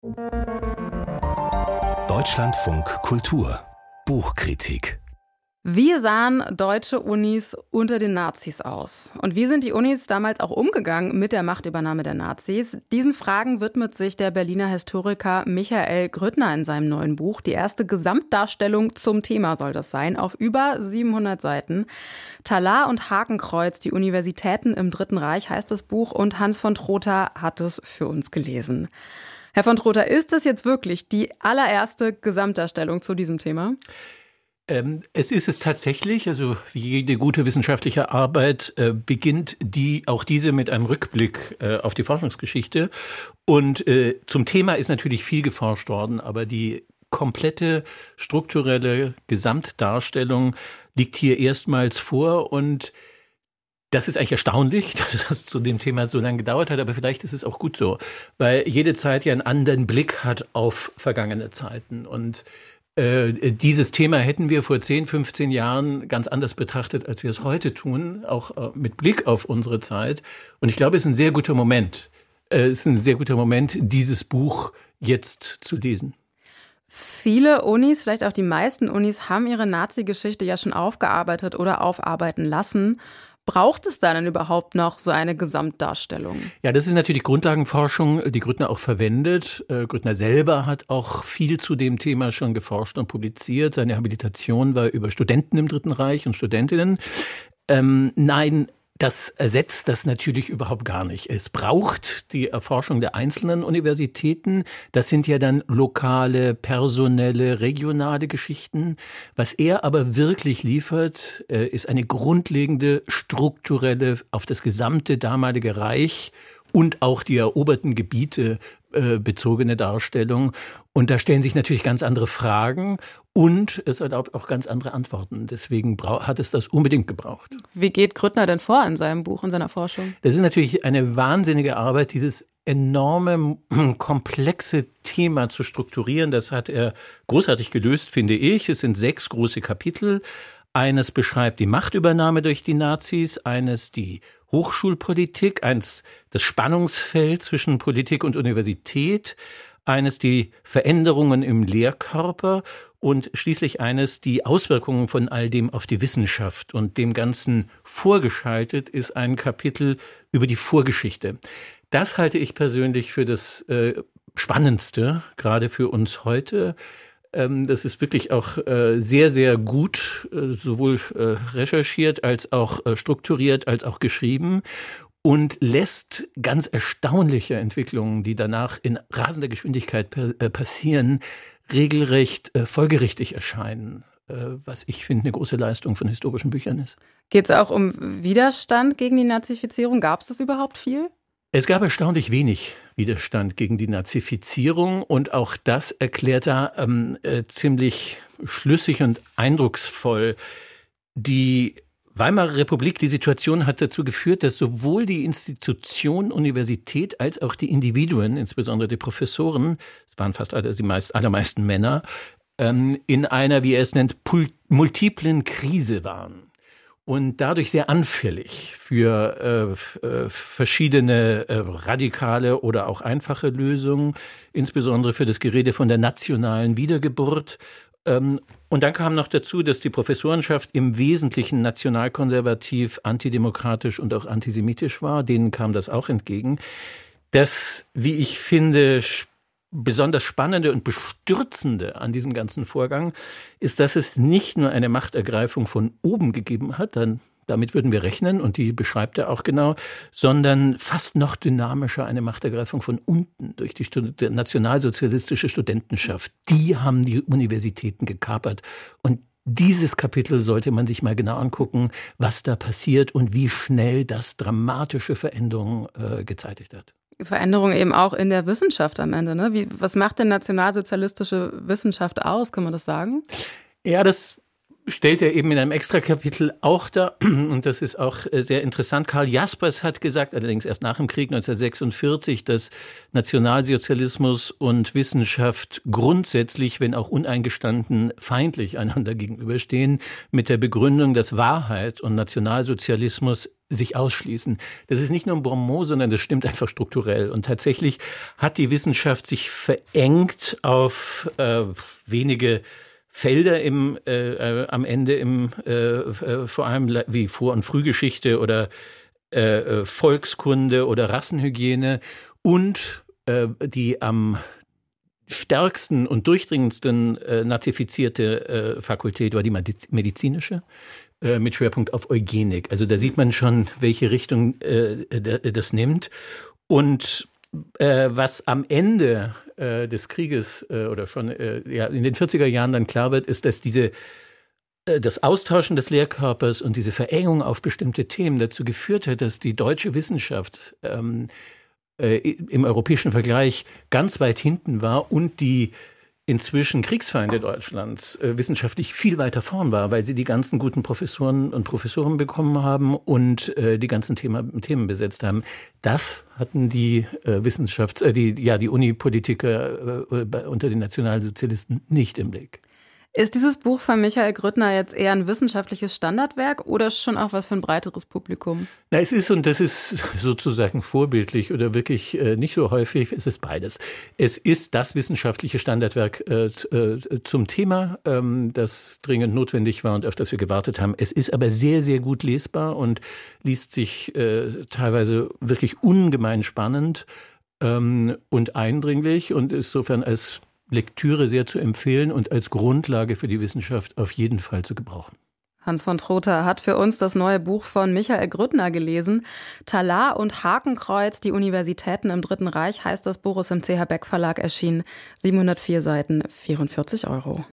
Deutschlandfunk Kultur Buchkritik. Wie sahen deutsche Unis unter den Nazis aus? Und wie sind die Unis damals auch umgegangen mit der Machtübernahme der Nazis? Diesen Fragen widmet sich der Berliner Historiker Michael Grüttner in seinem neuen Buch. Die erste Gesamtdarstellung zum Thema soll das sein, auf über 700 Seiten. Talar und Hakenkreuz, die Universitäten im Dritten Reich heißt das Buch, und Hans von Trotha hat es für uns gelesen. Herr von Trotha, ist das jetzt wirklich die allererste Gesamtdarstellung zu diesem Thema? Es ist es tatsächlich, also wie jede gute wissenschaftliche Arbeit beginnt auch diese mit einem Rückblick auf die Forschungsgeschichte. Und zum Thema ist natürlich viel geforscht worden, aber die komplette strukturelle Gesamtdarstellung liegt hier erstmals vor. Und das ist eigentlich erstaunlich, dass das zu dem Thema so lange gedauert hat, aber vielleicht ist es auch gut so, weil jede Zeit ja einen anderen Blick hat auf vergangene Zeiten. Und dieses Thema hätten wir vor 10, 15 Jahren ganz anders betrachtet, als wir es heute tun, auch mit Blick auf unsere Zeit. Und ich glaube, es ist ein sehr guter Moment. Dieses Buch jetzt zu lesen. Viele Unis, vielleicht auch die meisten Unis, haben ihre Nazi-Geschichte ja schon aufgearbeitet oder aufarbeiten lassen. Braucht es da denn überhaupt noch so eine Gesamtdarstellung? Ja, das ist natürlich Grundlagenforschung, die Grüttner auch verwendet. Grüttner selber hat auch viel zu dem Thema schon geforscht und publiziert. Seine Habilitation war über Studenten im Dritten Reich und Studentinnen. Nein, das ersetzt das natürlich überhaupt gar nicht. Es braucht die Erforschung der einzelnen Universitäten. Das sind ja dann lokale, personelle, regionale Geschichten. Was er aber wirklich liefert, ist eine grundlegende, strukturelle, auf das gesamte damalige Reich und auch die eroberten Gebiete bezogene Darstellung. Und da stellen sich natürlich ganz andere Fragen und es erlaubt auch ganz andere Antworten. Deswegen hat es das unbedingt gebraucht. Wie geht Grüttner denn vor in seinem Buch, in seiner Forschung? Das ist natürlich eine wahnsinnige Arbeit, dieses enorme, komplexe Thema zu strukturieren. Das hat er großartig gelöst, finde ich. Es sind 6 große Kapitel. Eines beschreibt die Machtübernahme durch die Nazis, eines die Hochschulpolitik, eins das Spannungsfeld zwischen Politik und Universität, eines die Veränderungen im Lehrkörper und schließlich eines die Auswirkungen von all dem auf die Wissenschaft. Und dem Ganzen vorgeschaltet ist ein Kapitel über die Vorgeschichte. Das halte ich persönlich für das Spannendste, gerade für uns heute. Das ist wirklich auch sehr, sehr gut, sowohl recherchiert als auch strukturiert als auch geschrieben und lässt ganz erstaunliche Entwicklungen, die danach in rasender Geschwindigkeit passieren, regelrecht folgerichtig erscheinen, was ich finde eine große Leistung von historischen Büchern ist. Geht es auch um Widerstand gegen die Nazifizierung? Gab es das überhaupt viel? Es gab erstaunlich wenig Widerstand gegen die Nazifizierung und auch das erklärt er ziemlich schlüssig und eindrucksvoll. Die Weimarer Republik, die Situation hat dazu geführt, dass sowohl die Institution Universität als auch die Individuen, insbesondere die Professoren, es waren fast allermeisten Männer, in einer, wie er es nennt, multiplen Krise waren. Und dadurch sehr anfällig für verschiedene radikale oder auch einfache Lösungen, insbesondere für das Gerede von der nationalen Wiedergeburt. Und dann kam noch dazu, dass die Professorenschaft im Wesentlichen nationalkonservativ, antidemokratisch und auch antisemitisch war. Denen kam das auch entgegen. Das, wie ich finde, besonders Spannende und Bestürzende an diesem ganzen Vorgang ist, dass es nicht nur eine Machtergreifung von oben gegeben hat, damit würden wir rechnen und die beschreibt er auch genau, sondern fast noch dynamischer eine Machtergreifung von unten durch die nationalsozialistische Studentenschaft. Die haben die Universitäten gekapert und dieses Kapitel sollte man sich mal genau angucken, was da passiert und wie schnell das dramatische Veränderungen gezeitigt hat. Veränderung eben auch in der Wissenschaft am Ende, ne? Was macht denn nationalsozialistische Wissenschaft aus, kann man das sagen? Ja, das stellt er eben in einem Extrakapitel auch dar, und das ist auch sehr interessant. Karl Jaspers hat gesagt, allerdings erst nach dem Krieg 1946, dass Nationalsozialismus und Wissenschaft grundsätzlich, wenn auch uneingestanden, feindlich einander gegenüberstehen, mit der Begründung, dass Wahrheit und Nationalsozialismus sich ausschließen. Das ist nicht nur ein Bonmot, sondern das stimmt einfach strukturell. Und tatsächlich hat die Wissenschaft sich verengt auf wenige Felder am Ende vor allem wie Vor- und Frühgeschichte oder Volkskunde oder Rassenhygiene und die am stärksten und durchdringendsten nazifizierte Fakultät war die medizinische, mit Schwerpunkt auf Eugenik. Also da sieht man schon, welche Richtung das nimmt. Und was am Ende des Krieges oder schon in den 40er Jahren dann klar wird, ist, dass das Austauschen des Lehrkörpers und diese Verengung auf bestimmte Themen dazu geführt hat, dass die deutsche Wissenschaft im europäischen Vergleich ganz weit hinten war und die inzwischen Kriegsfeinde Deutschlands wissenschaftlich viel weiter vorn war, weil sie die ganzen guten Professoren und Professoren bekommen haben und die ganzen Themen besetzt haben. Das hatten die die Uni-Politiker unter den Nationalsozialisten nicht im Blick. Ist dieses Buch von Michael Grüttner jetzt eher ein wissenschaftliches Standardwerk oder schon auch was für ein breiteres Publikum? Na, es ist, und das ist sozusagen vorbildlich oder wirklich nicht so häufig, es ist beides. Es ist das wissenschaftliche Standardwerk zum Thema, das dringend notwendig war und auf das wir gewartet haben. Es ist aber sehr, sehr gut lesbar und liest sich teilweise wirklich ungemein spannend und eindringlich und insofern als Lektüre sehr zu empfehlen und als Grundlage für die Wissenschaft auf jeden Fall zu gebrauchen. Hans von Trotha hat für uns das neue Buch von Michael Grüttner gelesen. Talar und Hakenkreuz, die Universitäten im Dritten Reich, heißt das Buch, ist im CH Beck Verlag erschienen. 704 Seiten, 44 €.